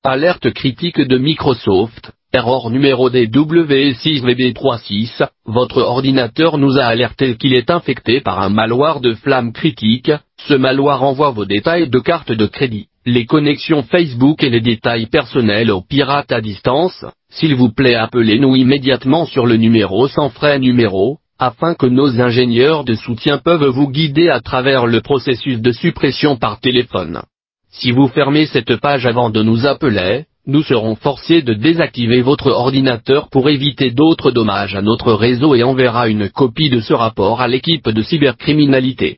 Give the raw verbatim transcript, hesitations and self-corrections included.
Alerte critique de Microsoft, erreur numéro D W six V B trente-six, votre ordinateur nous a alerté qu'il est infecté par un malware de flamme critique. Ce malware envoie vos détails de carte de crédit, les connexions Facebook et les détails personnels aux pirates à distance. S'il vous plaît, appelez-nous immédiatement sur le numéro sans frais numéro, afin que nos ingénieurs de soutien peuvent vous guider à travers le processus de suppression par téléphone. Si vous fermez cette page avant de nous appeler, nous serons forcés de désactiver votre ordinateur pour éviter d'autres dommages à notre réseau et enverra une copie de ce rapport à l'équipe de cybercriminalité.